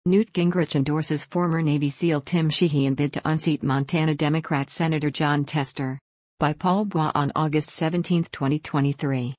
Newt Gingrich endorses former Navy SEAL Tim Sheehy in bid to unseat Montana Democrat Senator Jon Tester. By Paul Bois on August 17, 2023.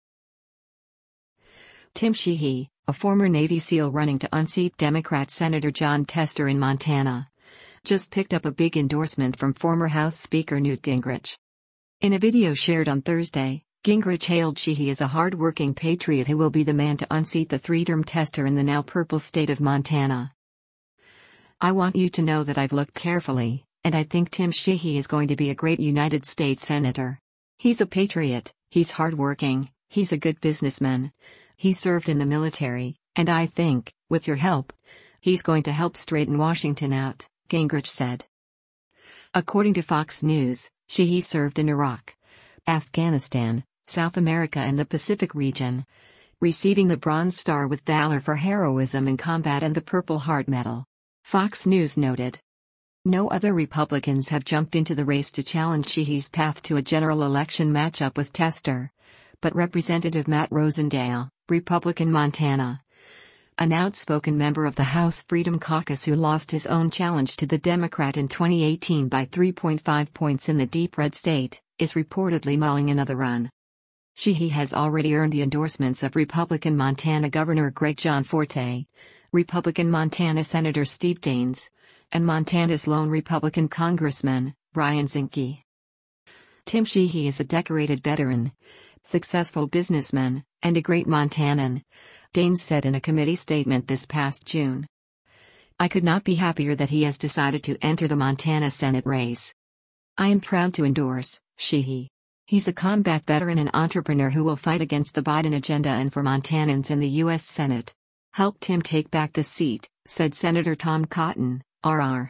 Tim Sheehy, a former Navy SEAL running to unseat Democrat Senator Jon Tester in Montana, just picked up a big endorsement from former House Speaker Newt Gingrich. In a video shared on Thursday, Gingrich hailed Sheehy as a hard-working patriot who will be the man to unseat the three-term Tester in the now purple state of Montana. "I want you to know that I've looked carefully, and I think Tim Sheehy is going to be a great United States Senator. He's a patriot, he's hardworking, he's a good businessman. He served in the military, and I think, with your help, he's going to help straighten Washington out," Gingrich said. According to Fox News, Sheehy served in Iraq, Afghanistan, South America and the Pacific region, receiving the Bronze Star with Valor for heroism in combat and the Purple Heart Medal. Fox News noted. No other Republicans have jumped into the race to challenge Sheehy's path to a general election matchup with Tester, but Representative Matt Rosendale, Republican Montana, an outspoken member of the House Freedom Caucus who lost his own challenge to the Democrat in 2018 by 3.5 points in the deep red state, is reportedly mulling another run. Sheehy has already earned the endorsements of Republican Montana Governor Greg Gianforte, Republican Montana Senator Steve Daines, and Montana's lone Republican Congressman, Brian Zinke. Tim Sheehy is a decorated veteran, successful businessman, and a great Montanan, Daines said in a committee statement this past June. "I could not be happier that he has decided to enter the Montana Senate race. I am proud to endorse Sheehy. He's a combat veteran and entrepreneur who will fight against the Biden agenda and for Montanans in the U.S. Senate. Help Tim take back the seat," said Senator Tom Cotton, RR.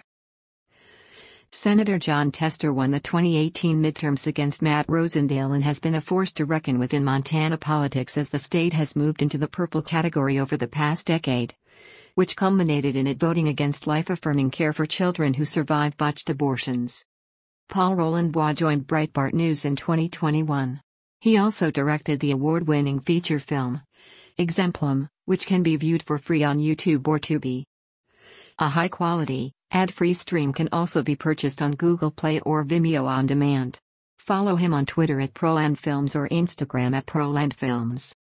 Senator Jon Tester won the 2018 midterms against Matt Rosendale and has been a force to reckon with in Montana politics as the state has moved into the purple category over the past decade, which culminated in it voting against life-affirming care for children who survive botched abortions. Paul Roland Bois joined Breitbart News in 2021. He also directed the award-winning feature film, Exemplum, which can be viewed for free on YouTube or Tubi. A high-quality, ad-free stream can also be purchased on Google Play or Vimeo on demand. Follow him on Twitter at ProlandFilms or Instagram at ProlandFilms.